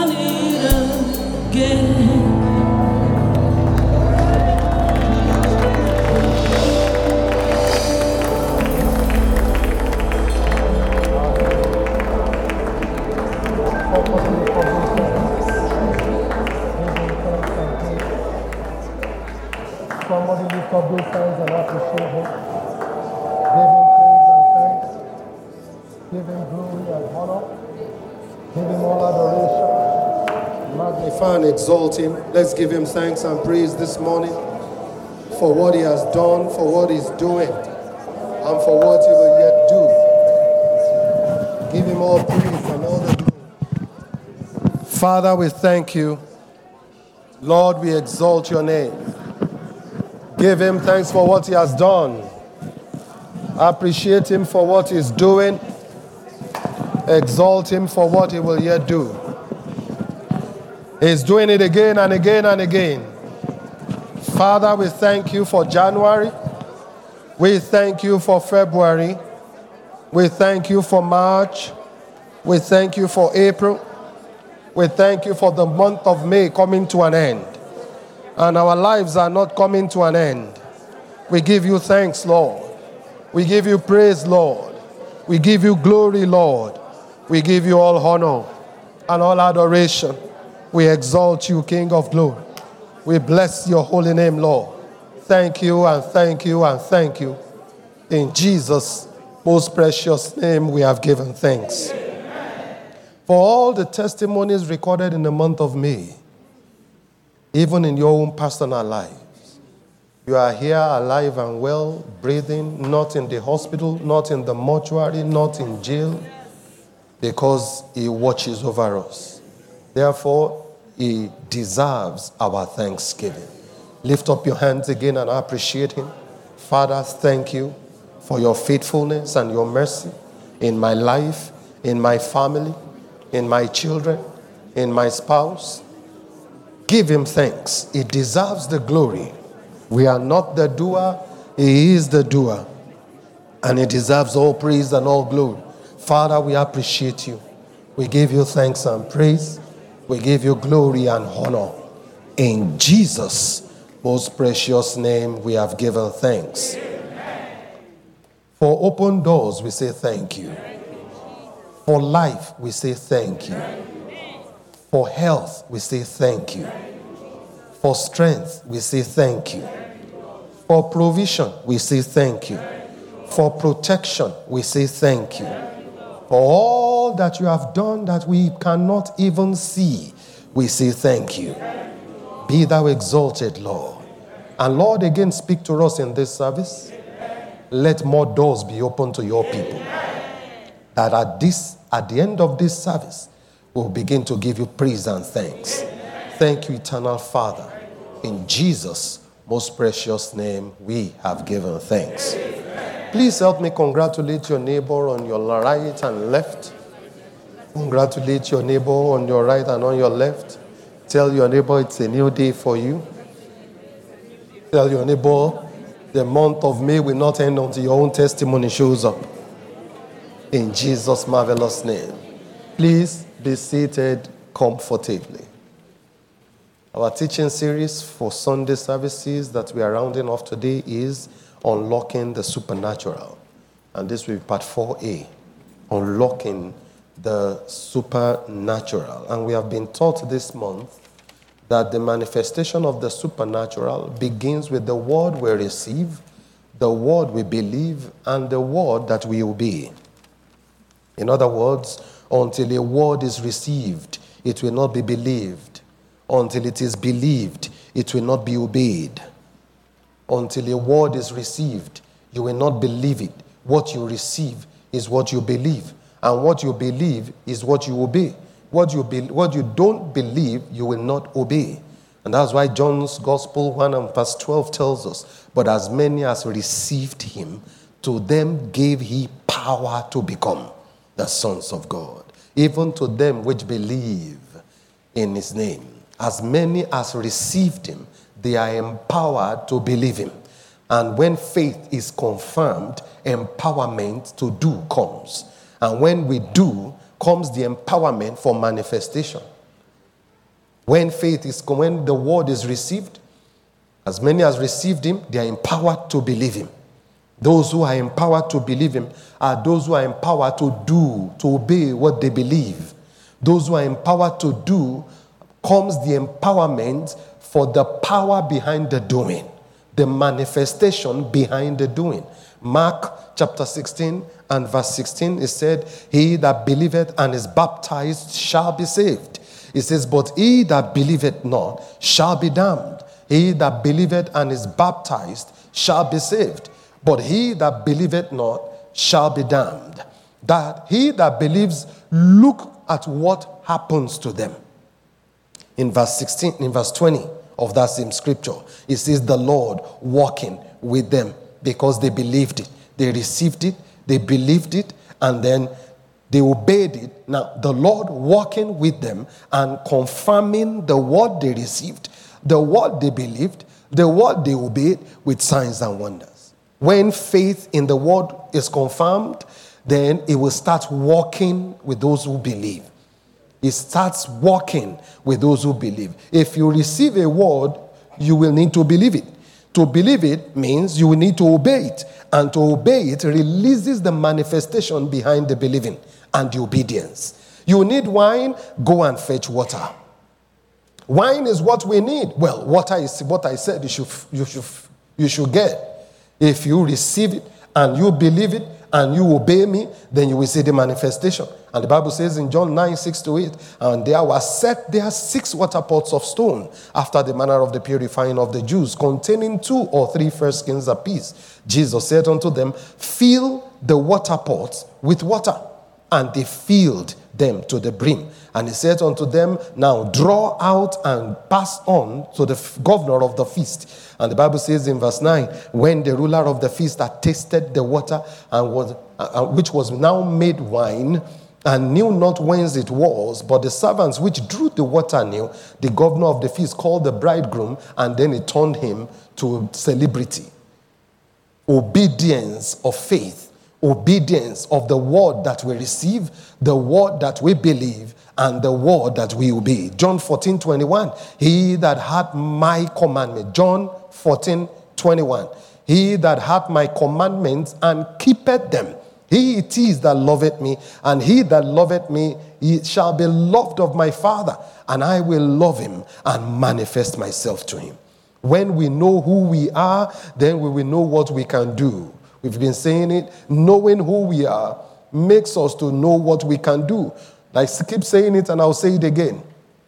done it again. Somebody lift up those hands and appreciate him. Give him praise and thanks. Give him glory and honor. Give him all adoration. Magnify and exalt him. Let's give him thanks and praise this morning for what he has done, for what he's doing, and for what he will yet do. Give him all praise and all the glory. Father, we thank you. Lord, we exalt your name. Give him thanks for what he has done. Appreciate him for what he's doing. Exalt him for what he will yet do. He's doing it again and again and again. Father, we thank you for January. We thank you for February. We thank you for March. We thank you for April. We thank you for the month of May coming to an end. And our lives are not coming to an end. We give you thanks, Lord. We give you praise, Lord. We give you glory, Lord. We give you all honor and all adoration. We exalt you, King of glory. We bless your holy name, Lord. Thank you and thank you and thank you. In Jesus' most precious name we have given thanks. For all the testimonies recorded in the month of May, even in your own personal lives, you are here alive and well, breathing, not in the hospital, not in the mortuary, not in jail, because he watches over us. Therefore, he deserves our thanksgiving. Lift up your hands again and appreciate him. Father, thank you for your faithfulness and your mercy in my life, in my family, in my children, in my spouse. Give him thanks. He deserves the glory. We are not the doer. He is the doer. And he deserves all praise and all glory. Father, we appreciate you. We give you thanks and praise. We give you glory and honor. In Jesus' most precious name, we have given thanks. For open doors, we say thank you. For life, we say thank you. For health, we say thank you. For strength, we say thank you. For provision, we say thank you. For protection, we say thank you. For all that you have done that we cannot even see, we say thank you. Be thou exalted, Lord. And Lord, again speak to us in this service. Let more doors be open to your people. That at the end of this service, we'll begin to give you praise and thanks. Thank you, eternal Father. In Jesus' most precious name, we have given thanks. Please help me congratulate your neighbor on your right and left. Congratulate your neighbor on your right and on your left. Tell your neighbor it's a new day for you. Tell your neighbor the month of May will not end until your own testimony shows up. In Jesus' marvelous name. Please be seated comfortably. Our teaching series for Sunday services that we are rounding off today is Unlocking the Supernatural. And this will be part 4A, Unlocking the Supernatural. And we have been taught this month that the manifestation of the supernatural begins with the word we receive, the word we believe, and the word that we obey. In other words, until a word is received, it will not be believed. Until it is believed, it will not be obeyed. Until a word is received, you will not believe it. What you receive is what you believe. And what you believe is what you obey. What you don't believe, you will not obey. And that's why John's Gospel 1 and verse 12 tells us, but as many as received him, to them gave he power to become the sons of God. Even to them which believe in his name. As many as received him, they are empowered to believe him. And when faith is confirmed, empowerment to do comes. And when we do, comes the empowerment for manifestation. When the word is received, as many as received him, they are empowered to believe him. Those who are empowered to believe him are those who are empowered to obey what they believe. Those who are empowered to do comes the empowerment for the power behind the doing, the manifestation behind the doing. Mark chapter 16 and verse 16, it said, he that believeth and is baptized shall be saved. It says, but he that believeth not shall be damned. He that believeth and is baptized shall be saved, but he that believeth not shall be damned. That he that believes, look at what happens to them. In verse 20 of that same scripture, it says the Lord walking with them because they believed it. They received it, they believed it, and then they obeyed it. Now, the Lord walking with them and confirming the word they received, the word they believed, the word they obeyed with signs and wonders. When faith in the word is confirmed, then it will start walking with those who believe. It starts walking with those who believe. If you receive a word, you will need to believe it. To believe it means you will need to obey it. And to obey it releases the manifestation behind the believing and the obedience. You need wine, go and fetch water. Wine is what we need. Well, water is what I said you should get. If you receive it and you believe it and you obey me, then you will see the manifestation. And the Bible says in John 9, 6-8, and there were set there 6 water pots of stone, after the manner of the purifying of the Jews, containing 2 or 3 fresh skins apiece. Jesus said unto them, fill the water pots with water. And they filled them to the brim. And he said unto them, now draw out and pass on to the governor of the feast. And the Bible says in verse 9, when the ruler of the feast had tasted the water, and which was now made wine, and knew not whence it was, but the servants which drew the water knew, the governor of the feast called the bridegroom, and then he turned him to celebrity. Obedience of faith. Obedience of the word that we receive, the word that we believe, and the word that we obey. John 14:21. He that hath my commandment. John 14:21. He that hath my commandments and keepeth them, he it is that loveth me, and he that loveth me, he shall be loved of my Father, and I will love him and manifest myself to him. When we know who we are, then we will know what we can do. We've been saying it. Knowing who we are makes us to know what we can do. I keep saying it and I'll say it again.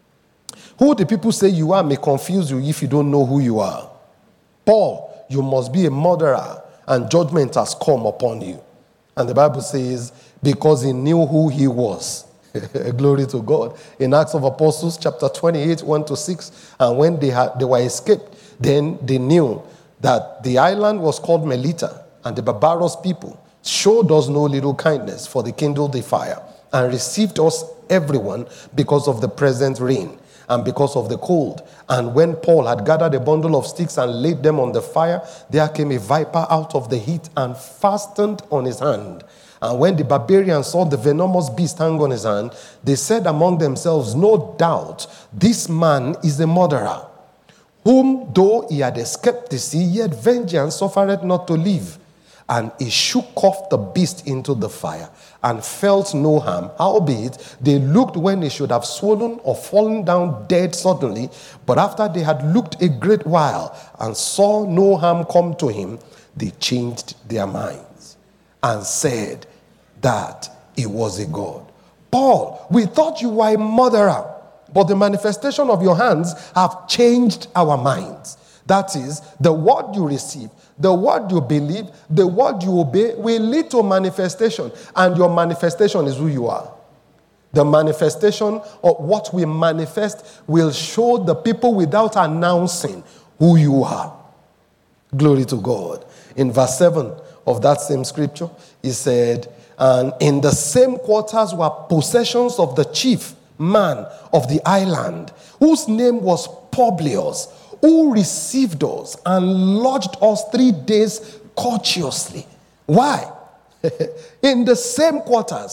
Who the people say you are may confuse you if you don't know who you are. Paul, you must be a murderer and judgment has come upon you. And the Bible says, because he knew who he was. Glory to God. In Acts of Apostles, chapter 28, 1-6, and when they were escaped, then they knew that the island was called Melita. And the barbarous people showed us no little kindness, for they kindled the fire and received us everyone because of the present rain and because of the cold. And when Paul had gathered a bundle of sticks and laid them on the fire, there came a viper out of the heat and fastened on his hand. And when the barbarians saw the venomous beast hang on his hand, they said among themselves, no doubt this man is a murderer, whom though he had escaped the sea, yet vengeance suffereth not to live. And he shook off the beast into the fire and felt no harm. Howbeit, they looked when he should have swollen or fallen down dead suddenly. But after they had looked a great while and saw no harm come to him, they changed their minds and said that he was a god. Paul, we thought you were a murderer, but the manifestation of your hands have changed our minds. That is, the word you receive, the word you believe, the word you obey will lead to manifestation. And your manifestation is who you are. The manifestation of what we manifest will show the people without announcing who you are. Glory to God. In verse 7 of that same scripture, he said, and in the same quarters were possessions of the chief man of the island, whose name was Publius, who received us and lodged us 3 days courteously. Why? In the same quarters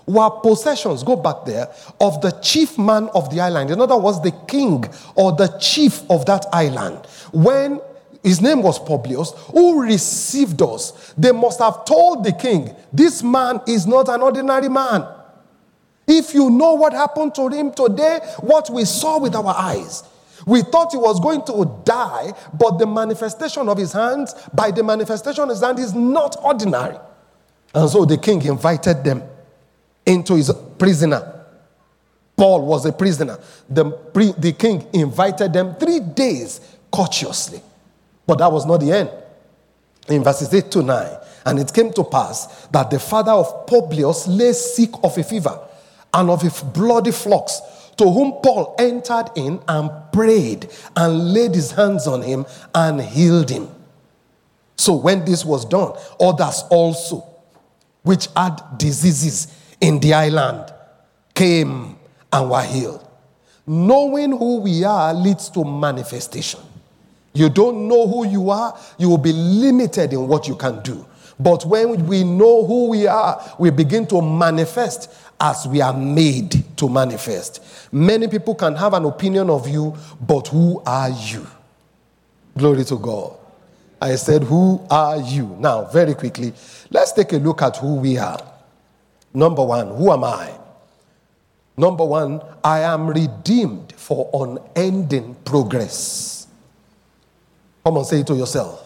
were possessions, go back there, of the chief man of the island. In other words, the king or the chief of that island. When his name was Publius, who received us, they must have told the king, this man is not an ordinary man. If you know what happened to him today, what we saw with our eyes, we thought he was going to die, but the manifestation of his hands, by the manifestation of his hand, is not ordinary. And so the king invited them into his prisoner. Paul was a prisoner. The king invited them 3 days courteously. But that was not the end. In verses 8 to 9, and it came to pass that the father of Publius lay sick of a fever and of a bloody flux, to whom Paul entered in and prayed and laid his hands on him and healed him. So when this was done, others also, which had diseases in the island, came and were healed. Knowing who we are leads to manifestation. You don't know who you are, you will be limited in what you can do. But when we know who we are, we begin to manifest as we are made to manifest. Many people can have an opinion of you, but who are you? Glory to God. I said, who are you? Now, very quickly, let's take a look at who we are. Number one, who am I? Number one, I am redeemed for unending progress. Come on, say it to yourself.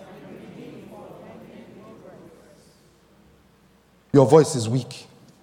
Your voice is weak.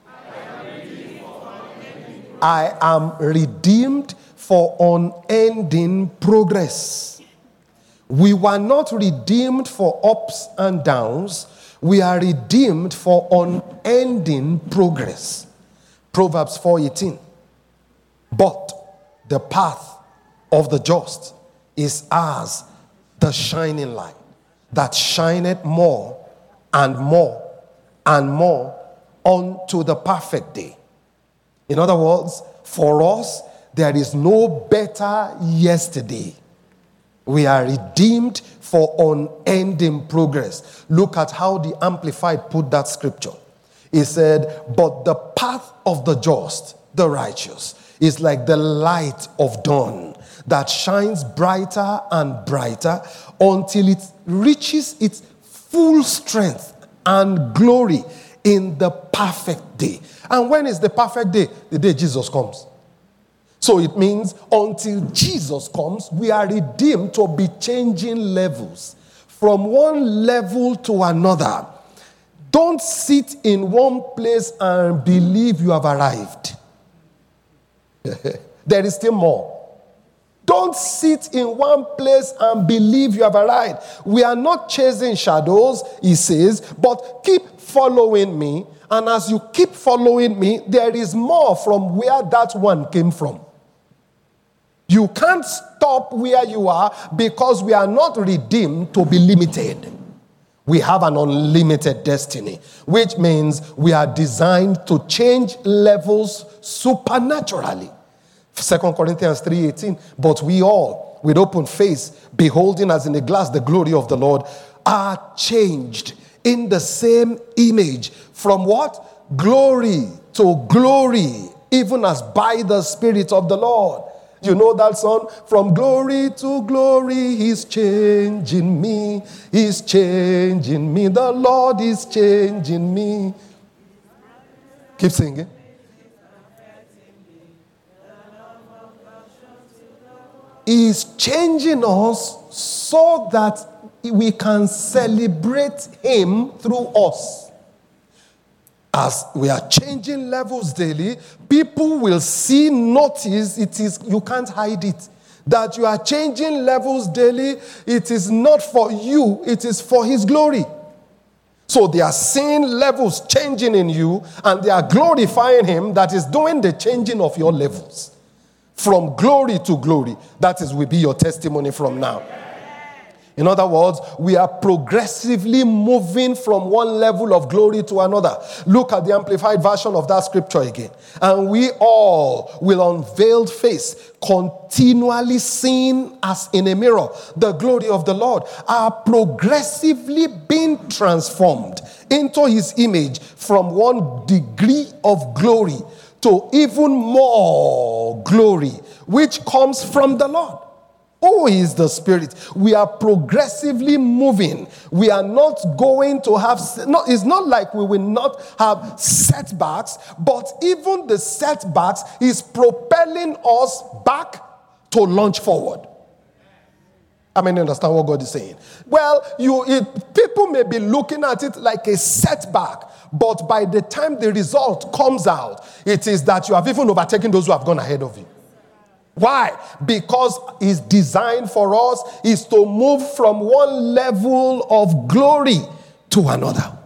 I am redeemed for unending progress. We were not redeemed for ups and downs. We are redeemed for unending progress. Proverbs 4:18. But the path of the just is as the shining light that shineth more and more and more unto the perfect day. In other words, for us, there is no better yesterday. We are redeemed for unending progress. Look at how the Amplified put that scripture. He said, but the path of the just, the righteous, is like the light of dawn that shines brighter and brighter until it reaches its full strength and glory in the perfect day. And when is the perfect day? The day Jesus comes. So it means until Jesus comes, we are redeemed to be changing levels from one level to another. Don't sit in one place and believe you have arrived. There is still more. Don't sit in one place and believe you have arrived. We are not chasing shadows, he says, but keep following me. And as you keep following me, there is more from where that one came from. You can't stop where you are because we are not redeemed to be limited. We have an unlimited destiny, which means we are designed to change levels supernaturally. 2 Corinthians 3:18, but we all, with open face, beholding as in a glass the glory of the Lord, are changed in the same image. From what? Glory to glory, even as by the Spirit of the Lord. You know that song? From glory to glory, he's changing me. He's changing me. The Lord is changing me. Keep singing. He's changing us so that we can celebrate him through us. As we are changing levels daily, people will see, notice, you can't hide it. That you are changing levels daily, it is not for you, it is for his glory. So they are seeing levels changing in you, and they are glorifying him that is doing the changing of your levels. From glory to glory. That will be your testimony from now. In other words, we are progressively moving from one level of glory to another. Look at the amplified version of that scripture again. And we all will unveiled face, continually seeing as in a mirror the glory of the Lord, are progressively being transformed into his image from one degree of glory to even more glory, which comes from the Lord. Who is the Spirit? We are progressively moving. We are not going to have, it's not like we will not have setbacks, but even the setbacks is propelling us back to launch forward. I mean, understand what God is saying? Well, people may be looking at it like a setback, but by the time the result comes out, it is that you have even overtaken those who have gone ahead of you. Why? Because his design for us is to move from one level of glory to another.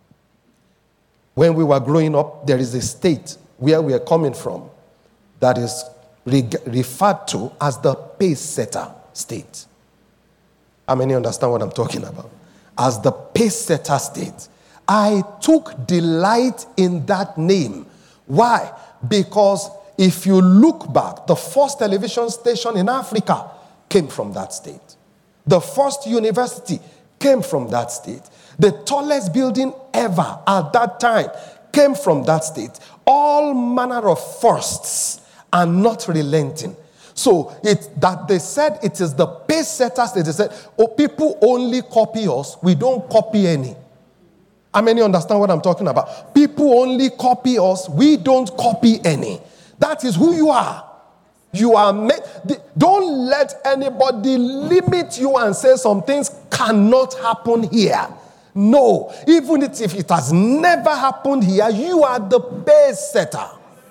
When we were growing up, there is a state where we are coming from that is referred to as the pace setter state. How many understand what I'm talking about? As the pace setter state. I took delight in that name. Why? Because if you look back, the first television station in Africa came from that state. The first university came from that state. The tallest building ever at that time came from that state. All manner of firsts are not relenting. So that they said it is the pace setters. They said, oh, people only copy us. We don't copy any. How many understand what I'm talking about? People only copy us. We don't copy any. That is who you are. You are made. Don't let anybody limit you and say some things cannot happen here. No. Even if it has never happened here, you are the pace setter.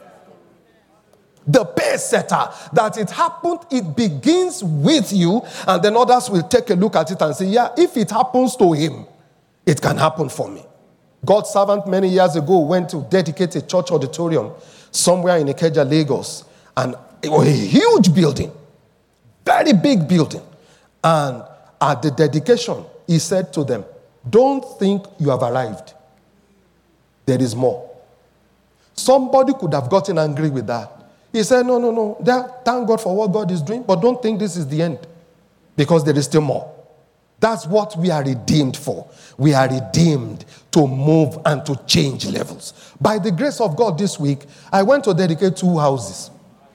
The pace setter. That it happened, it begins with you, and then others will take a look at it and say, yeah, if it happens to him, it can happen for me. God's servant many years ago went to dedicate a church auditorium somewhere in Ikeja, Lagos. And it was a huge building. Very big building. And at the dedication, he said to them, don't think you have arrived. There is more. Somebody could have gotten angry with that. He said, no. Thank God for what God is doing, but don't think this is the end. Because there is still more. That's what we are redeemed for. We are redeemed to move and to change levels. By the grace of God this week, I went to dedicate 2 houses.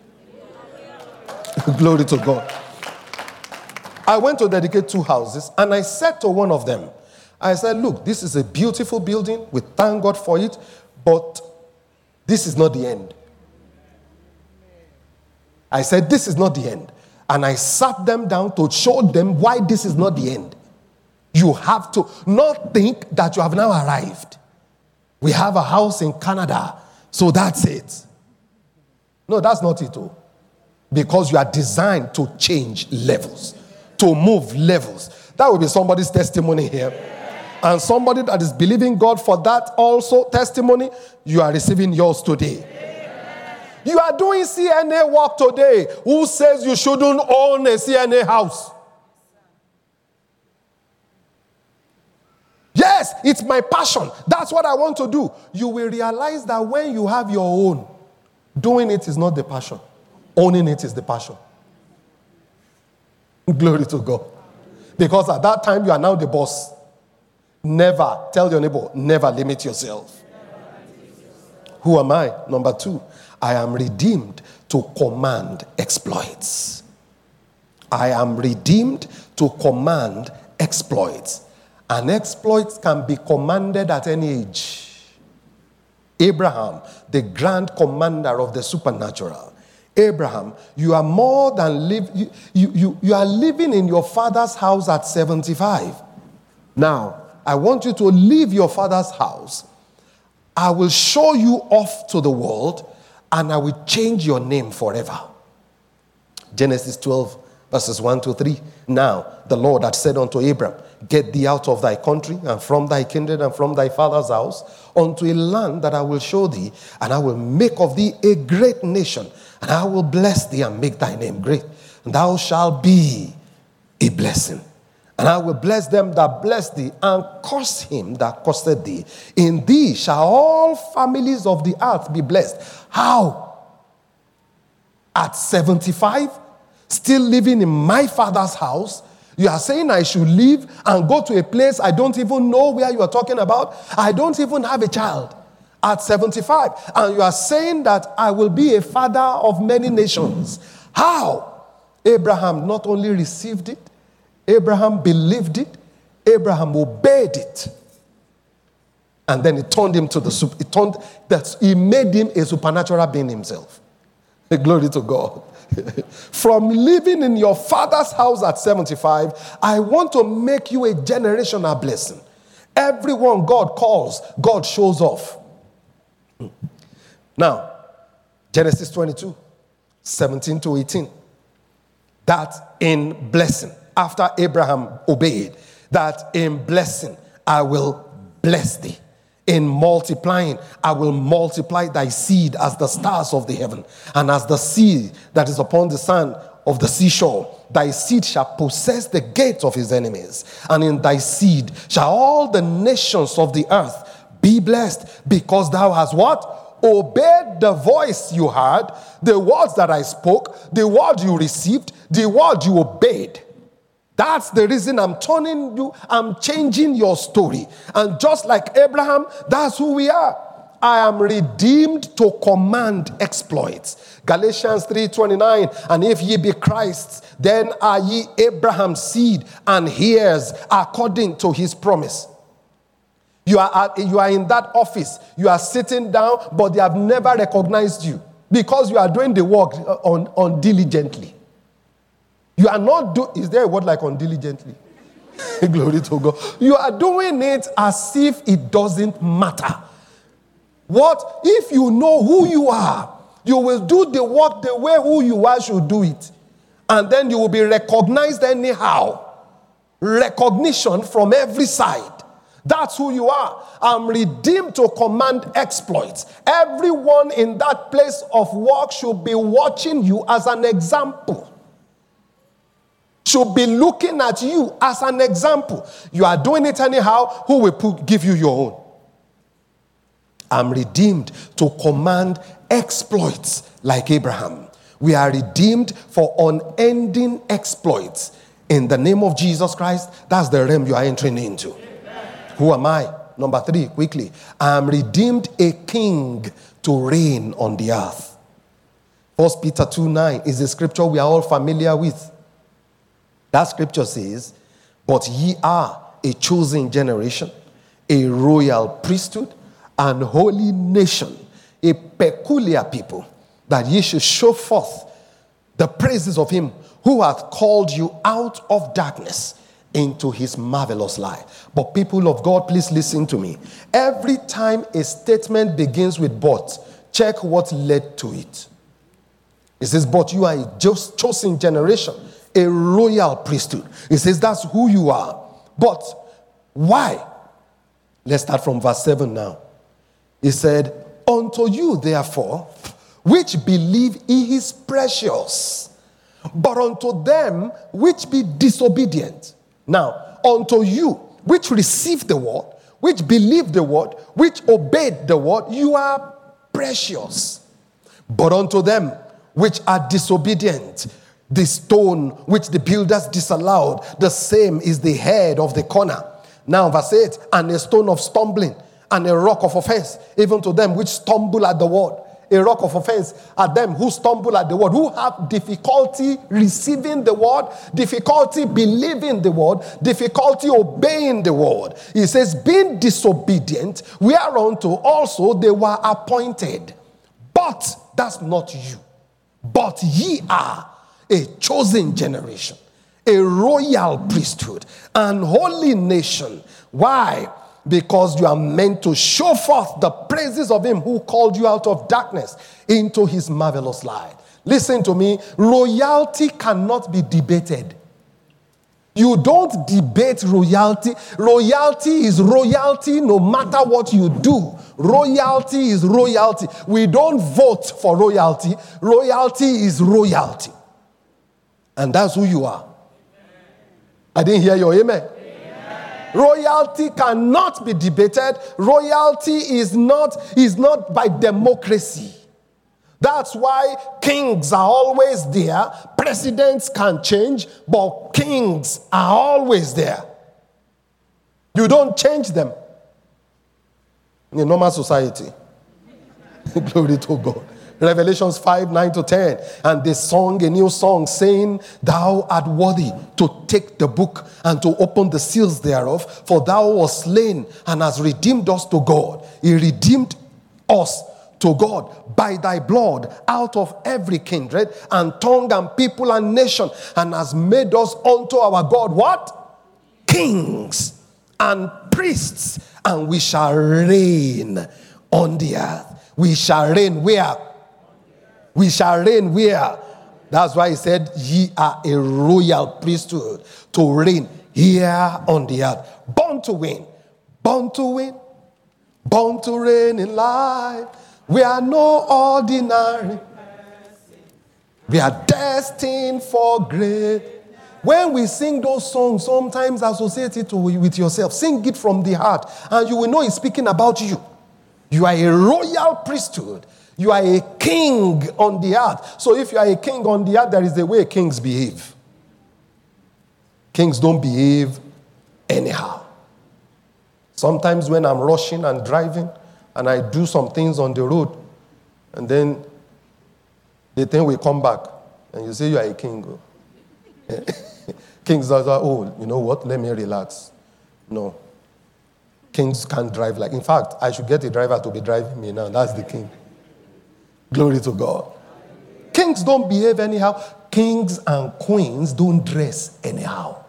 Glory to God. I went to dedicate 2 houses, and I said to one of them, I said, look, this is a beautiful building. We thank God for it, but this is not the end. I said, this is not the end. And I sat them down to show them why this is not the end. You have to not think that you have now arrived. We have a house in Canada, so that's it. No, that's not it, oh. Because you are designed to change levels, to move levels. That will be somebody's testimony here. And somebody that is believing God for that also testimony, you are receiving yours today. You are doing CNA work today. Who says you shouldn't own a CNA house? Yes, it's my passion. That's what I want to do. You will realize that when you have your own, doing it is not the passion. Owning it is the passion. Glory to God. Because at that time, you are now the boss. Never, tell your neighbor, never limit yourself. Who am I? Number 2. I am redeemed to command exploits. I am redeemed to command exploits. And exploits can be commanded at any age. Abraham, the grand commander of the supernatural. Abraham, you are more than you are living in your father's house at 75. Now, I want you to leave your father's house. I will show you off to the world, and I will change your name forever. Genesis 12, verses 1 to 3. Now, the Lord had said unto Abram, get thee out of thy country, and from thy kindred, and from thy father's house, unto a land that I will show thee, and I will make of thee a great nation, and I will bless thee, and make thy name great. And thou shalt be a blessing. And I will bless them that bless thee, and curse him that curseth thee. In thee shall all families of the earth be blessed. How? At 75, still living in my father's house, you are saying I should leave and go to a place I don't even know where you are talking about. I don't even have a child at 75. And you are saying that I will be a father of many nations. How? Abraham not only received it, Abraham believed it, Abraham obeyed it. And then it turned him to he made him a supernatural being himself. Glory to God. From living in your father's house at 75, I want to make you a generational blessing. Everyone God calls, God shows off. Now, Genesis 22, 17 to 18. That in blessing, after Abraham obeyed, that in blessing I will bless thee. In multiplying, I will multiply thy seed as the stars of the heaven, and as the sea that is upon the sand of the seashore. Thy seed shall possess the gates of his enemies, and in thy seed shall all the nations of the earth be blessed, because thou hast what? Obeyed the voice you heard, the words that I spoke, the word you received, the word you obeyed. That's the reason I'm changing your story. And just like Abraham, that's who we are. I am redeemed to command exploits. Galatians 3:29, and if ye be Christ's, then are ye Abraham's seed and heirs according to his promise. You are in that office, you are sitting down, but they have never recognized you because you are doing the work undiligently. You are not is there a word like undiligently? Glory to God. You are doing it as if it doesn't matter. What if you know who you are? You will do the work the way who you are should do it. And then you will be recognized anyhow. Recognition from every side. That's who you are. I'm redeemed to command exploits. Everyone in that place of work should be watching you as an example. Should be looking at you as an example. You are doing it anyhow, who will give you your own? I'm redeemed to command exploits like Abraham. We are redeemed for unending exploits. In the name of Jesus Christ, that's the realm you are entering into. Who am I? Number 3, quickly. I am redeemed a king to reign on the earth. 1 Peter 2:9 is a scripture we are all familiar with. That scripture says, but ye are a chosen generation, a royal priesthood, and holy nation, a peculiar people, that ye should show forth the praises of him who hath called you out of darkness into his marvelous light. But people of God, please listen to me. Every time a statement begins with but, check what led to it. It says, but you are a chosen generation, a royal priesthood. It says that's who you are. But why? Let's start from verse 7 now. He said, unto you therefore, which believe he is precious, but unto them which be disobedient. Now, unto you which receive the word, which believe the word, which obeyed the word, you are precious. But unto them which are disobedient, the stone which the builders disallowed, the same is the head of the corner. Now, verse 8, and a stone of stumbling and a rock of offense, even to them which stumble at the word. A rock of offense at them who stumble at the word, who have difficulty receiving the word, difficulty believing the word, difficulty obeying the word. He says, being disobedient, whereunto also they were appointed. But that's not you. But ye are a chosen generation, a royal priesthood, and holy nation. Why? Because you are meant to show forth the praises of him who called you out of darkness into his marvelous light. Listen to me. Royalty cannot be debated. You don't debate royalty. Royalty is royalty no matter what you do. Royalty is royalty. We don't vote for royalty. Royalty is royalty. And that's who you are. I didn't hear your amen. Royalty cannot be debated. Royalty is not by democracy. That's why kings are always there. Presidents can change, but kings are always there. You don't change them in a normal society. Glory to God. Revelations 5:9-10. And they sung a new song saying, Thou art worthy to take the book and to open the seals thereof, for thou wast slain and hast redeemed us to God. He redeemed us to God by thy blood out of every kindred and tongue and people and nation, and has made us unto our God what? Kings and priests, and we shall reign on the earth. We shall reign where? We shall reign where? That's why he said, ye are a royal priesthood to reign here on the earth. Born to win. Born to win. Born to reign in life. We are no ordinary. We are destined for great. When we sing those songs, sometimes associate it with yourself. Sing it from the heart, and you will know it's speaking about you. You are a royal priesthood. You are a king on the earth. So if you are a king on the earth, there is a way kings behave. Kings don't behave anyhow. Sometimes when I'm rushing and driving and I do some things on the road, and then the thing will come back and you say you are a king. Kings are like, oh, you know what? Let me relax. No. Kings can't drive like. In fact, I should get a driver to be driving me now. That's the king. Glory to God. Kings don't behave anyhow. Kings and queens don't dress anyhow.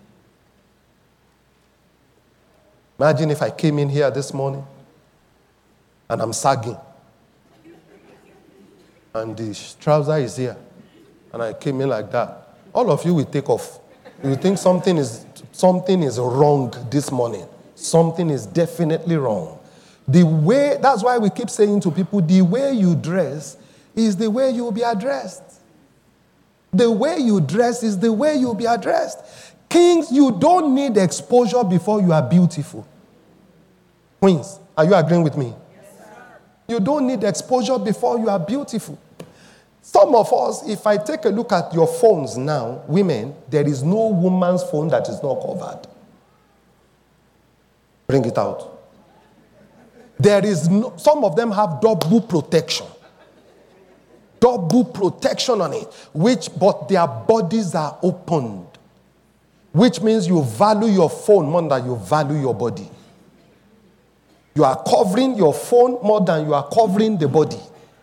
Imagine if I came in here this morning and I'm sagging, and the trouser is here, and I came in like that. All of you will take off. You will think something is wrong this morning. Something is definitely wrong. That's why we keep saying to people, the way you dress is the way you will be addressed. The way you dress is the way you will be addressed. Kings, you don't need exposure before you are beautiful. Queens, are you agreeing with me? Yes, sir. You don't need exposure before you are beautiful. Some of us, if I take a look at your phones now, women, there is no woman's phone that is not covered. Bring it out. There is some of them have double protection. Double protection on it, but their bodies are opened. Which means you value your phone more than you value your body. You are covering your phone more than you are covering the body.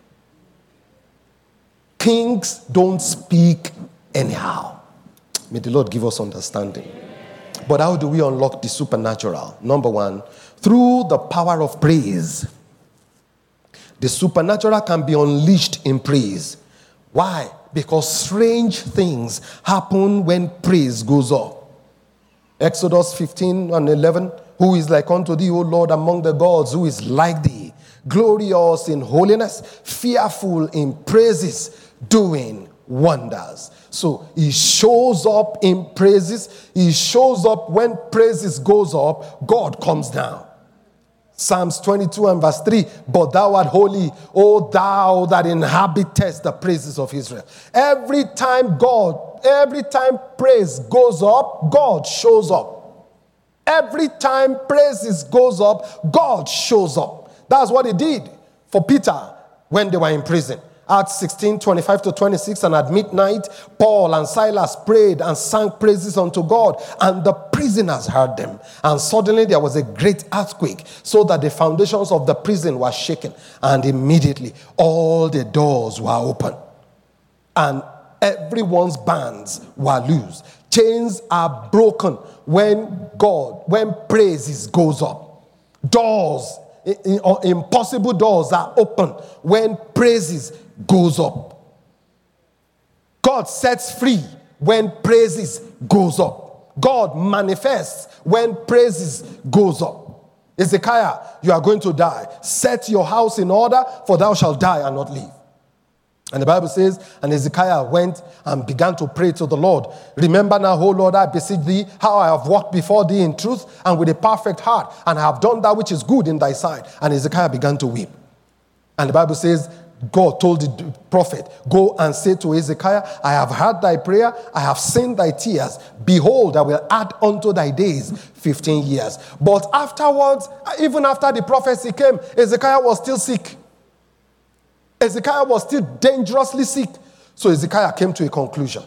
Kings don't speak anyhow. May the Lord give us understanding. But how do we unlock the supernatural? Number one, through the power of praise. The supernatural can be unleashed in praise. Why? Because strange things happen when praise goes up. Exodus 15:11, who is like unto thee, O Lord, among the gods, who is like thee, glorious in holiness, fearful in praises, doing wonders. So he shows up in praises. He shows up when praises goes up, God comes down. Psalms 22:3, but thou art holy, O thou that inhabitest the praises of Israel. Every time praise goes up, God shows up. Every time praises goes up, God shows up. That's what he did for Peter when they were in prison. Acts 16:25-26, and at midnight, Paul and Silas prayed and sang praises unto God, and the prisoners heard them. And suddenly there was a great earthquake, so that the foundations of the prison were shaken, and immediately all the doors were open, and everyone's bands were loose. Chains are broken when praises goes up. Doors, impossible doors are open when praises goes up. God sets free when praises goes up. God manifests when praises goes up. Ezekiah, you are going to die. Set your house in order, for thou shalt die and not live. And the Bible says, and Hezekiah went and began to pray to the Lord. Remember now, O Lord, I beseech thee, how I have walked before thee in truth and with a perfect heart, and I have done that which is good in thy sight. And Hezekiah began to weep. And the Bible says, God told the prophet, go and say to Hezekiah, I have heard thy prayer, I have seen thy tears. Behold, I will add unto thy days 15 years. But afterwards, even after the prophecy came, Hezekiah was still sick. Hezekiah was still dangerously sick. So Hezekiah came to a conclusion.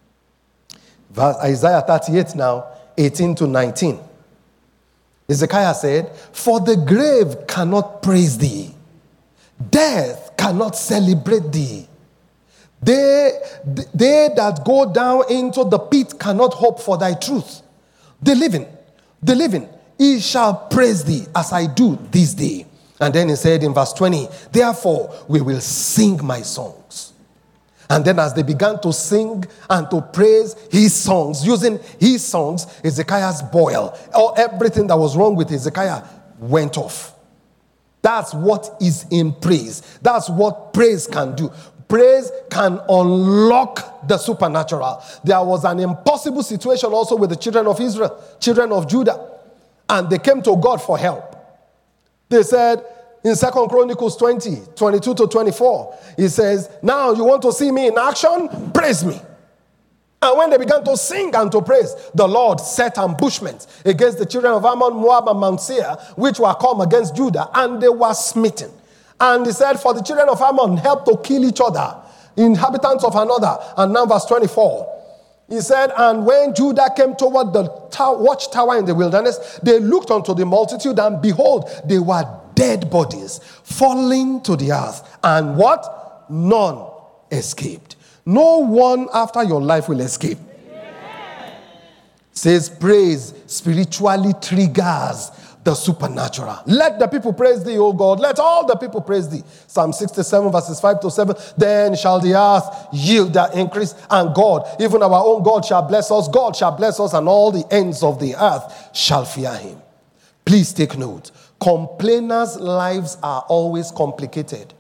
Isaiah 38 now, 18 to 19. Hezekiah said, for the grave cannot praise thee. Death cannot celebrate thee. They that go down into the pit cannot hope for thy truth. The living, he shall praise thee as I do this day. And then he said in verse 20, therefore we will sing my songs. And then as they began to sing and to praise his songs, using his songs, Hezekiah's boil, or everything that was wrong with Hezekiah went off. That's what is in praise. That's what praise can do. Praise can unlock the supernatural. There was an impossible situation also with the children of Israel, children of Judah. And they came to God for help. They said in 2 Chronicles 20, 22 to 24, he says, now you want to see me in action? Praise me. And when they began to sing and to praise, the Lord set ambushments against the children of Ammon, Moab, and Mount Seir, which were come against Judah, and they were smitten. And he said, for the children of Ammon helped to kill each other, inhabitants of another. And now verse 24. He said, and when Judah came toward the watchtower in the wilderness, they looked unto the multitude, and behold, they were dead bodies falling to the earth. And what? None escaped. No one after your life will escape. Says praise spiritually triggers the supernatural. Let the people praise thee, O God. Let all the people praise thee. Psalm 67 verses 5 to 7. Then shall the earth yield their increase, and God, even our own God, shall bless us. God shall bless us, and all the ends of the earth shall fear him. Please take note. Complainers' lives are always complicated.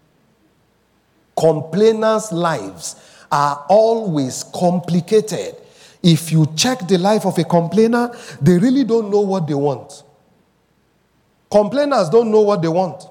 Complainers' lives are always complicated. If you check the life of a complainer, they really don't know what they want. Complainers don't know what they want.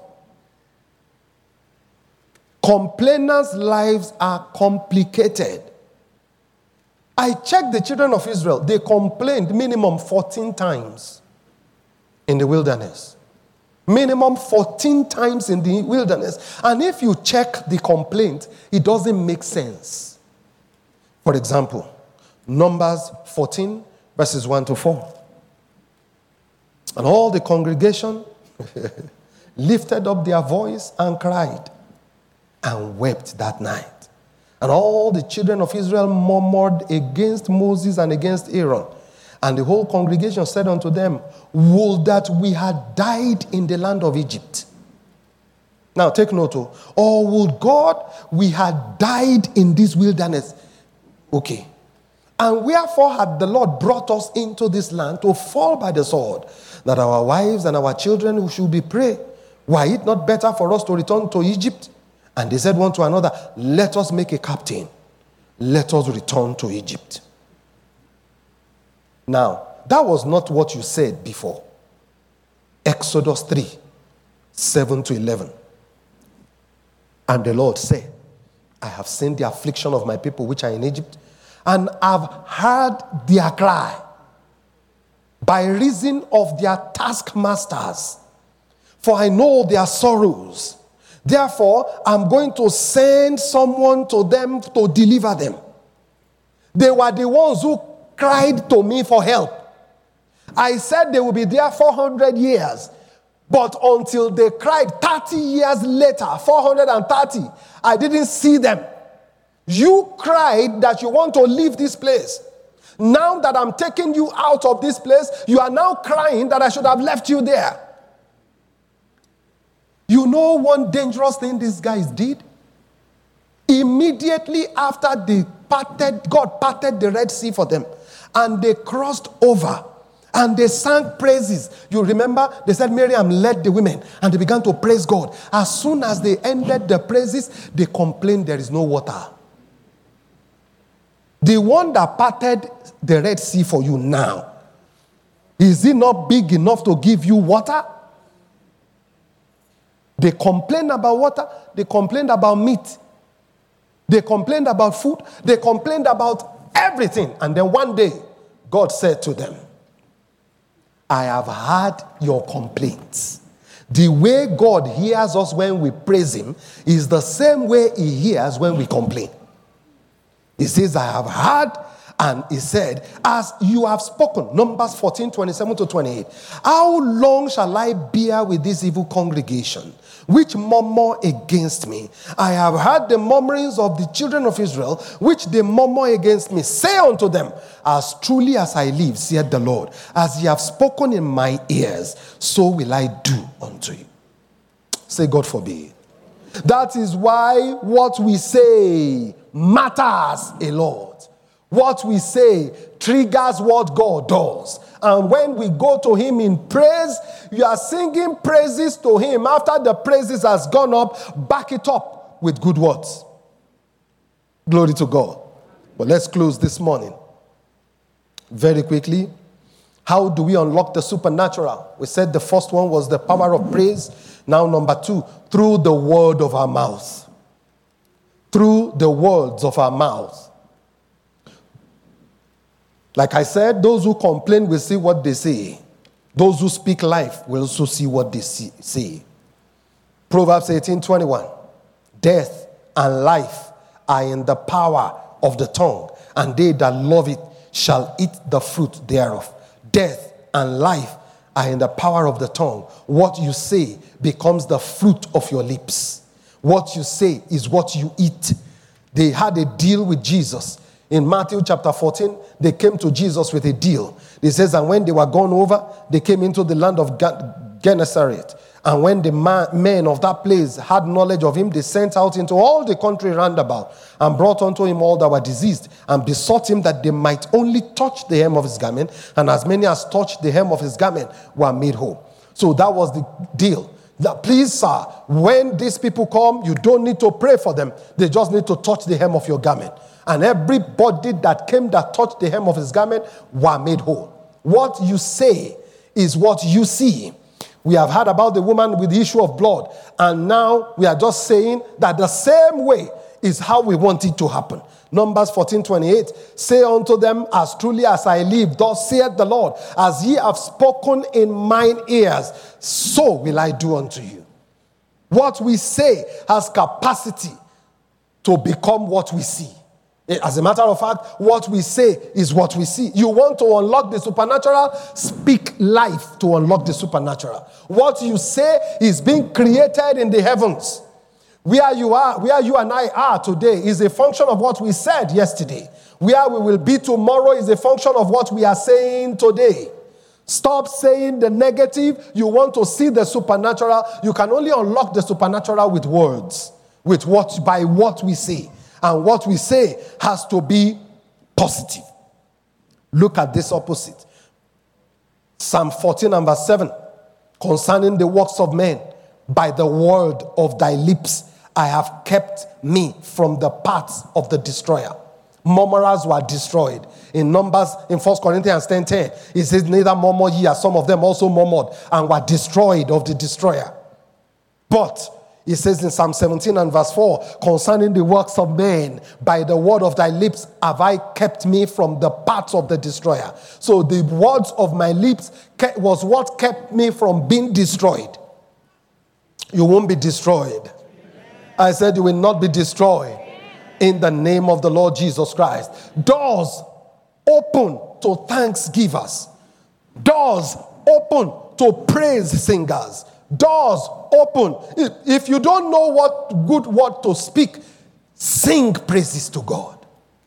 Complainers' lives are complicated. I checked the children of Israel. They complained minimum 14 times in the wilderness. Minimum 14 times in the wilderness. And if you check the complaint, it doesn't make sense. For example, Numbers 14, verses 1 to 4. And all the congregation lifted up their voice and cried and wept that night. And all the children of Israel murmured against Moses and against Aaron. And the whole congregation said unto them, would that we had died in the land of Egypt. Now take note, or would God we had died in this wilderness. Okay. And wherefore had the Lord brought us into this land to fall by the sword, that our wives and our children who should be prey? Were it not better for us to return to Egypt? And they said one to another, let us make a captain. Let us return to Egypt. Now, that was not what you said before. Exodus 3, 7 to 11. And the Lord said, I have seen the affliction of my people which are in Egypt, and have heard their cry by reason of their taskmasters. For I know their sorrows. Therefore, I'm going to send someone to them to deliver them. They were the ones who cried to me for help. I said they will be there 400 years. But until they cried 30 years later, 430, I didn't see them. You cried that you want to leave this place. Now that I'm taking you out of this place, you are now crying that I should have left you there. You know one dangerous thing these guys did? Immediately after God parted the Red Sea for them, and they crossed over, And they sang praises. You remember, they said Miriam led the women and they began to praise God. As soon as they ended the praises, they complained there is no water. The one that parted the Red Sea for you now, is it not big enough to give you water? They complained about water. They complained about meat. They complained about food. They complained about everything. And then one day, God said to them, I have heard your complaints. The way God hears us when we praise him is the same way he hears when we complain. He says, I have heard, and he said, as you have spoken, Numbers 14, 27 to 28, how long shall I bear with this evil congregation, which murmur against me? I have heard the murmurings of the children of Israel, which they murmur against me. Say unto them, as truly as I live, saith the Lord, as ye have spoken in my ears, so will I do unto you. Say, God forbid. That is why what we say matters a lot. What we say triggers what God does. And when we go to him in praise, you are singing praises to him. After the praises has gone up, back it up with good words. Glory to God. But let's close this morning. Very quickly. How do we unlock the supernatural? We said the first one was the power of praise. Now number 2, through the word of our mouth. Through the words of our mouth. Like I said, those who complain will see what they say. Those who speak life will also see what they say. Proverbs 18:21. Death and life are in the power of the tongue, and they that love it shall eat the fruit thereof. Death and life are in the power of the tongue. What you say becomes the fruit of your lips. What you say is what you eat. They had a deal with Jesus. In Matthew chapter 14, they came to Jesus with a deal. It says, and when they were gone over, they came into the land of Gennesaret. And when the men of that place had knowledge of him, they sent out into all the country round about and brought unto him all that were diseased and besought him that they might only touch the hem of his garment. And as many as touched the hem of his garment were made whole. So that was the deal. That, please, sir, when these people come, you don't need to pray for them. They just need to touch the hem of your garment. And everybody that came that touched the hem of his garment were made whole. What you say is what you see. We have heard about the woman with the issue of blood. And now we are just saying that the same way is how we want it to happen. Numbers 14:28. Say unto them, as truly as I live, thus saith the Lord, as ye have spoken in mine ears, so will I do unto you. What we say has capacity to become what we see. As a matter of fact, what we say is what we see. You want to unlock the supernatural? Speak life to unlock the supernatural. What you say is being created in the heavens. Where you are, where you and I are today is a function of what we said yesterday. Where we will be tomorrow is a function of what we are saying today. Stop saying the negative. You want to see the supernatural. You can only unlock the supernatural with words, by what we say. And what we say has to be positive. Look at this opposite. Psalm 14 and verse 7. Concerning the works of men, by the word of thy lips, I have kept me from the paths of the destroyer. Murmurers were destroyed. In 1 Corinthians 10:10, it says, neither murmur ye, as some of them also murmured and were destroyed of the destroyer. But it says in Psalm 17 and verse 4, concerning the works of men, by the word of thy lips have I kept me from the paths of the destroyer. So the words of my lips was what kept me from being destroyed. You won't be destroyed. I said you will not be destroyed. In the name of the Lord Jesus Christ. Doors open to thanksgivers. Doors open to praise singers. Doors open. If you don't know what good word to speak, sing praises to God.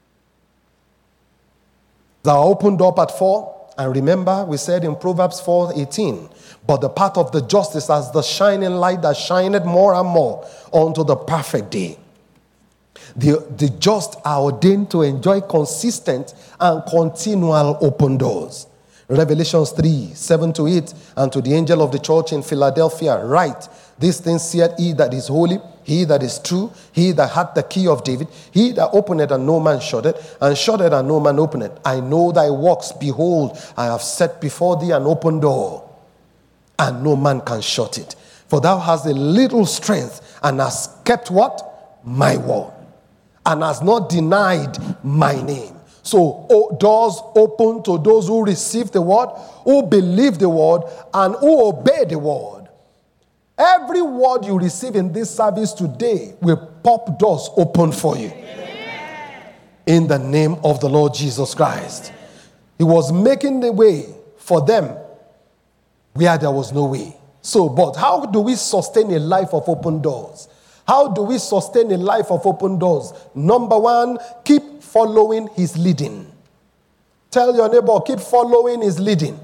They are opened up at 4. And remember, we said in Proverbs 4:18, but the path of the just is as the shining light that shineth more and more unto the perfect day. The just are ordained to enjoy consistent and continual open doors. Revelations 3, 7 to 8. And to the angel of the church in Philadelphia write, these things saith he that is holy, he that is true, he that hath the key of David, he that openeth and no man shutteth, and shutteth and no man openeth. I know thy works. Behold, I have set before thee an open door, and no man can shut it. For thou hast a little strength, and hast kept what? My word, and hast not denied my name. So doors open to those who receive the word, who believe the word, and who obey the word. Every word you receive in this service today will pop doors open for you. In the name of the Lord Jesus Christ. He was making the way for them where there was no way. So, but how do we sustain a life of open doors? How do we sustain a life of open doors? Number one, keep following his leading. Tell your neighbor, keep following his leading.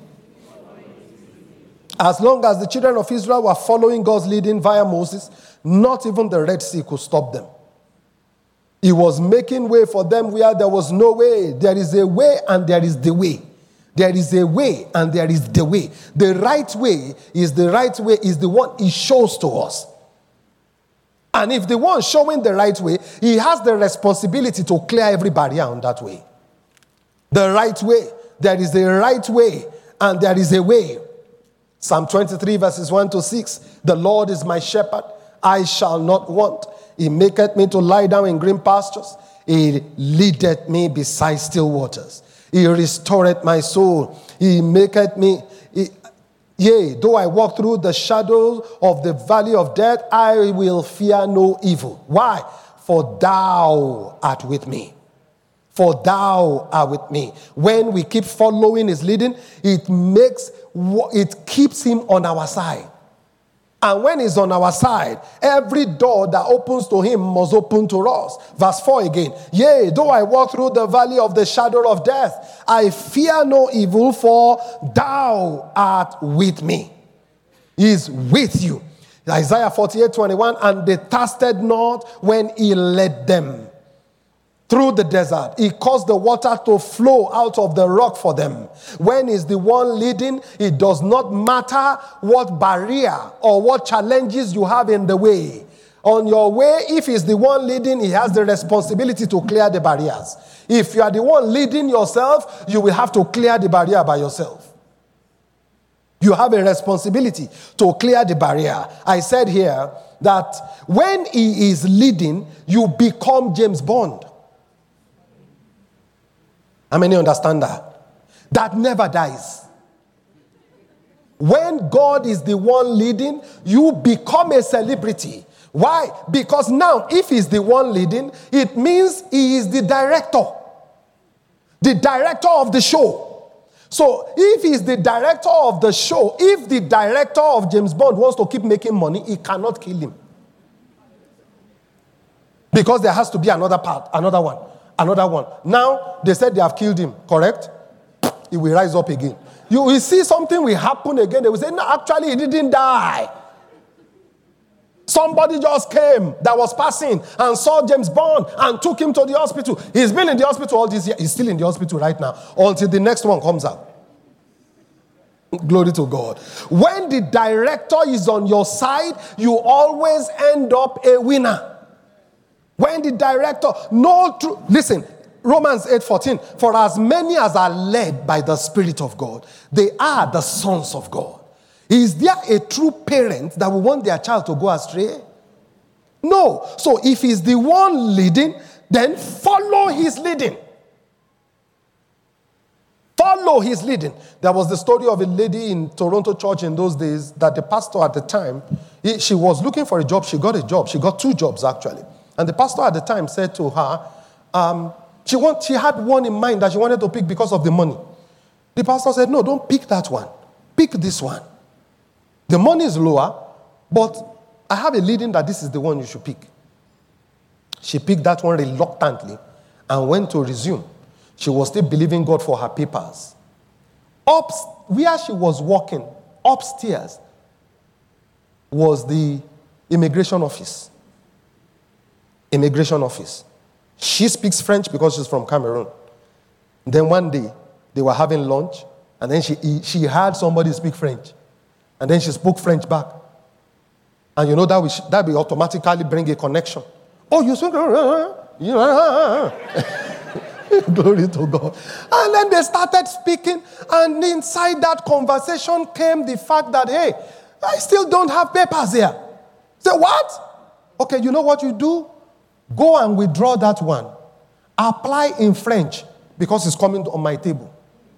As long as the children of Israel were following God's leading via Moses, not even the Red Sea could stop them. He was making way for them where there was no way. There is a way and there is the way. There is a way and there is the way. The right way is the one he shows to us. And if the one showing the right way, he has the responsibility to clear every barrier on that way. The right way. There is a right way and there is a way. Psalm 23 verses 1 to 6. The Lord is my shepherd, I shall not want. He maketh me to lie down in green pastures. He leadeth me beside still waters. He restoreth my soul. He maketh me... Yea, though I walk through the shadows of the valley of death, I will fear no evil. Why? For thou art with me. For thou art with me. When we keep following his leading, it keeps him on our side. And when he's on our side, every door that opens to him must open to us. Verse 4 again. Yea, though I walk through the valley of the shadow of death, I fear no evil, for thou art with me. He is with you. Isaiah 48:21, and they thirsted not when he led them through the desert. He caused the water to flow out of the rock for them. When he's the one leading, it does not matter what barrier or what challenges you have in the way. On your way, if he's the one leading, he has the responsibility to clear the barriers. If you are the one leading yourself, you will have to clear the barrier by yourself. You have a responsibility to clear the barrier. I said here that when he is leading, you become James Bond. How many understand that? That never dies. When God is the one leading, you become a celebrity. Why? Because now, if he's the one leading, it means he is the director of the show. So, if he's the director of the show, if the director of James Bond wants to keep making money, he cannot kill him. Because there has to be another one. Now, they said they have killed him, correct? He will rise up again. You will see something will happen again. They will say, no, actually, he didn't die. Somebody just came that was passing and saw James Bond and took him to the hospital. He's been in the hospital all this year. He's still in the hospital right now until the next one comes out. Glory to God. When the director is on your side, you always end up a winner. When the director, listen, Romans 8:14, for as many as are led by the Spirit of God, they are the sons of God. Is there a true parent that will want their child to go astray? No. So if he's the one leading, then follow his leading. Follow his leading. There was the story of a lady in Toronto church in those days that the pastor at the time, she was looking for a job. She got a job. She got 2 jobs actually. And the pastor at the time said to her, she had one in mind that she wanted to pick because of the money. The pastor said, no, don't pick that one. Pick this one. The money is lower, but I have a leading that this is the one you should pick. She picked that one reluctantly and went to resume. She was still believing God for her papers. Where she was working, upstairs, was the immigration office. Immigration office. She speaks French because she's from Cameroon. Then one day, they were having lunch, And then she heard somebody speak French. And then she spoke French back. And you know that will automatically bring a connection. Oh, you speak? Glory to God. And then they started speaking. And inside that conversation came the fact that, hey, I still don't have papers here. Say, what? Okay, you know what you do? Go and withdraw that one. Apply in French because it's coming on my table.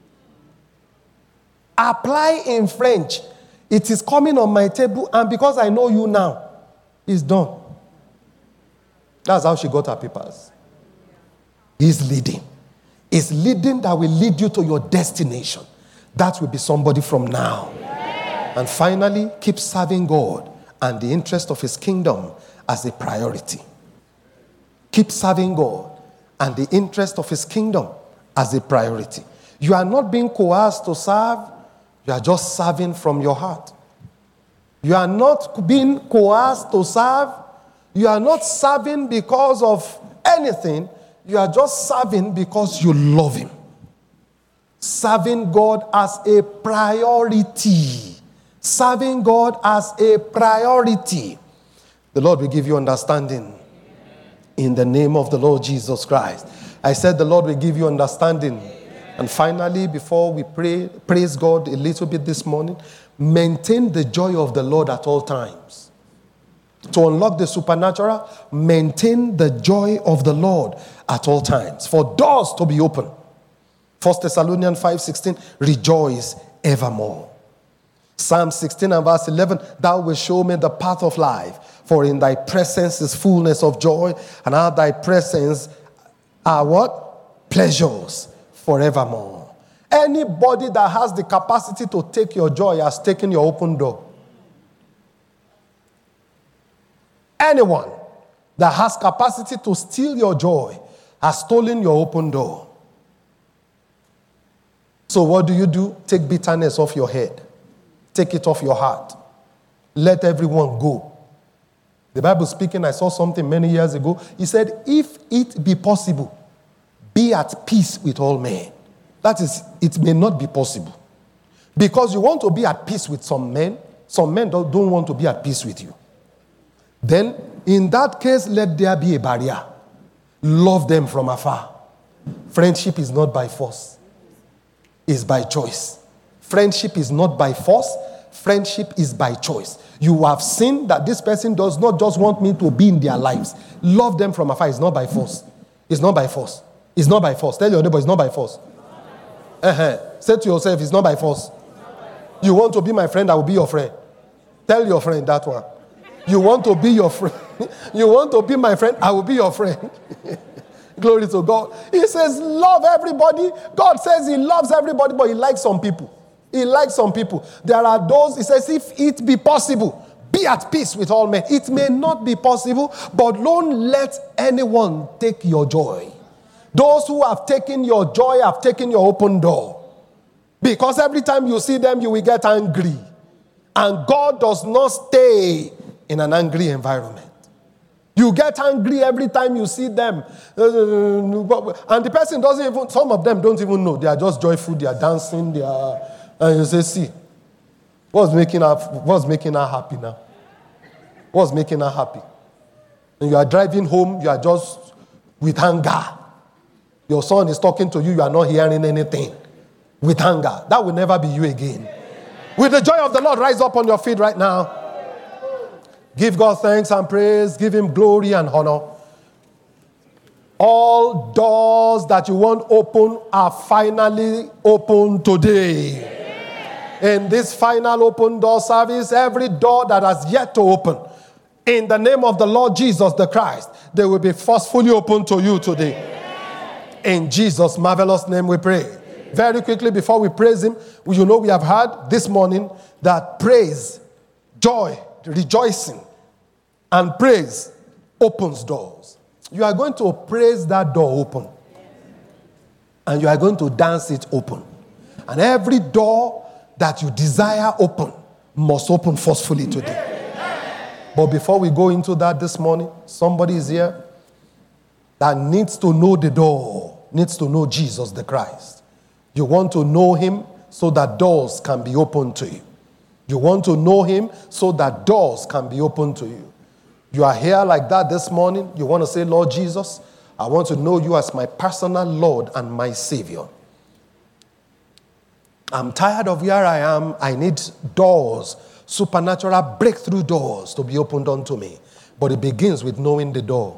Apply in French. It is coming on my table, and because I know you now, it's done. That's how she got her papers. He's leading. It's leading that will lead you to your destination. That will be somebody from now. And finally, keep serving God and the interest of his kingdom as a priority. Keep serving God and the interest of his kingdom as a priority. You are not being coerced to serve. You are just serving from your heart. You are not being coerced to serve. You are not serving because of anything. You are just serving because you love him. Serving God as a priority. Serving God as a priority. The Lord will give you understanding. In the name of the Lord Jesus Christ. I said the Lord will give you understanding. And finally, before we pray, praise God a little bit this morning, maintain the joy of the Lord at all times. To unlock the supernatural, maintain the joy of the Lord at all times. For doors to be open. 1 Thessalonians 5:16, rejoice evermore. Psalm 16 and verse 11, thou wilt show me the path of life, for in thy presence is fullness of joy, and at thy presence are what? Pleasures forevermore. Anybody that has the capacity to take your joy has taken your open door. Anyone that has capacity to steal your joy has stolen your open door. So what do? Take bitterness off your head. Take it off your heart. Let everyone go. The Bible speaking, I saw something many years ago. He said, if it be possible, be at peace with all men. That is, it may not be possible. Because you want to be at peace with some men don't want to be at peace with you. Then, in that case, let there be a barrier. Love them from afar. Friendship is not by force. It's by choice. Friendship is not by force. Friendship is by choice. You have seen that this person does not just want me to be in their lives. Love them from afar. It's not by force. It's not by force. It's not by force. Tell your neighbor, it's not by force. Say to yourself, it's not by force. You want to be my friend, I will be your friend. Tell your friend that one. You want to be your friend. You want to be my friend, I will be your friend. Glory to God. He says, love everybody. God says he loves everybody, but he likes some people. He likes some people. There are those, he says, if it be possible, be at peace with all men. It may not be possible, but don't let anyone take your joy. Those who have taken your joy have taken your open door. Because every time you see them, you will get angry. And God does not stay in an angry environment. You get angry every time you see them. And the person doesn't even, some of them don't even know. They are just joyful, they are dancing, they are, and you say, see, what's making her happy now? What's making her happy? And you are driving home, you are just with anger. Your son is talking to you, you are not hearing anything. With anger. That will never be you again. With the joy of the Lord, rise up on your feet right now. Give God thanks and praise. Give him glory and honor. All doors that you want open are finally open today. In this final open door service, every door that has yet to open, in the name of the Lord Jesus the Christ, they will be forcefully open to you today. In Jesus' marvelous name we pray. Very quickly before we praise him, you know we have heard this morning that praise, joy, rejoicing, and praise opens doors. You are going to praise that door open. And you are going to dance it open. And every door that you desire open must open forcefully today. But before we go into that this morning, somebody is here that needs to know the door, needs to know Jesus the Christ. You want to know him so that doors can be opened to you. You want to know him so that doors can be opened to you. You are here like that this morning. You want to say, Lord Jesus, I want to know you as my personal Lord and my Savior. I'm tired of where I am. I need doors, supernatural breakthrough doors to be opened unto me. But it begins with knowing the door.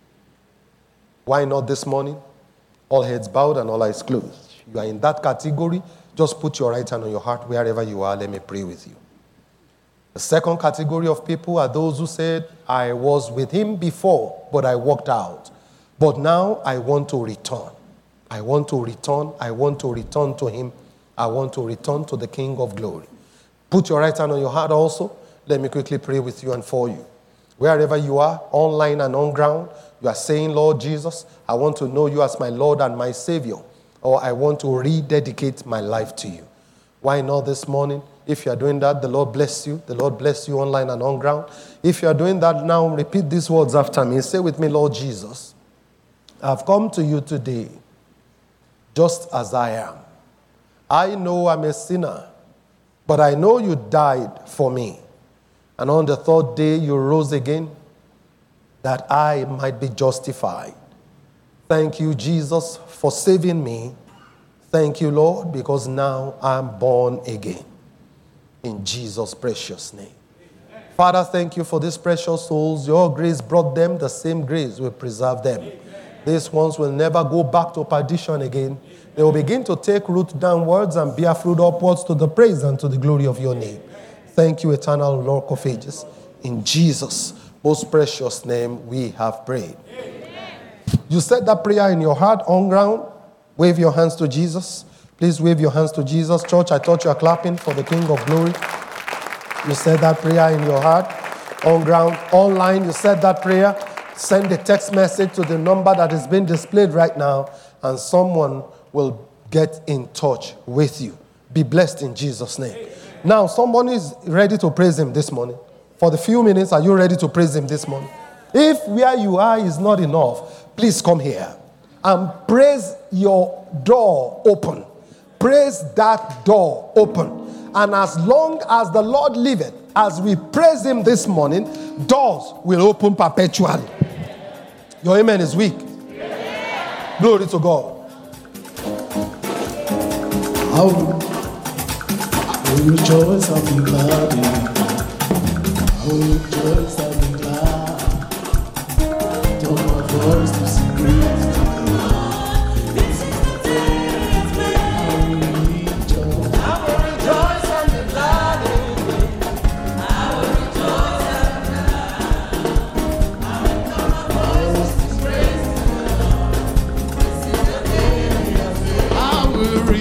Why not this morning? All heads bowed and all eyes closed. You are in that category. Just put your right hand on your heart wherever you are. Let me pray with you. The second category of people are those who said, I was with him before, but I walked out. But now I want to return. I want to return. I want to return to him. I want to return to the King of glory. Put your right hand on your heart also. Let me quickly pray with you and for you. Wherever you are, online and on ground, you are saying, Lord Jesus, I want to know you as my Lord and my Savior. Or I want to rededicate my life to you. Why not this morning? If you are doing that, the Lord bless you. The Lord bless you online and on ground. If you are doing that now, repeat these words after me. Say with me, Lord Jesus, I've come to you today just as I am. I know I'm a sinner, but I know you died for me. And on the third day, you rose again that I might be justified. Thank you, Jesus, for saving me. Thank you, Lord, because now I'm born again. In Jesus' precious name. Amen. Father, thank you for these precious souls. Your grace brought them. The same grace will preserve them. Amen. These ones will never go back to perdition again. Amen. They will begin to take root downwards and bear fruit upwards to the praise and to the glory of your name. Amen. Thank you, eternal Lord of ages. In Jesus' most precious name we have prayed. Amen. You said that prayer in your heart on ground. Wave your hands to Jesus. Please wave your hands to Jesus. Church, I thought you were clapping for the King of glory. You said that prayer in your heart. On ground, online, you said that prayer. Send a text message to the number that is being displayed right now, and someone will get in touch with you. Be blessed in Jesus' name. Now, someone is ready to praise him this morning. For the few minutes, are you ready to praise him this morning? If where you are is not enough, please come here and praise your door open. Praise that door open. And as long as the Lord liveth, as we praise him this morning, doors will open perpetually. Your amen is weak. Yeah. Glory to God. I will rejoice and be glad in it. I will rejoice and be glad. Don't my voice to sing praise to God. This is the day He's made. I will rejoice and be glad in it. I will rejoice and be glad. I will don't my voice to praise to God. This is the day He has made. I will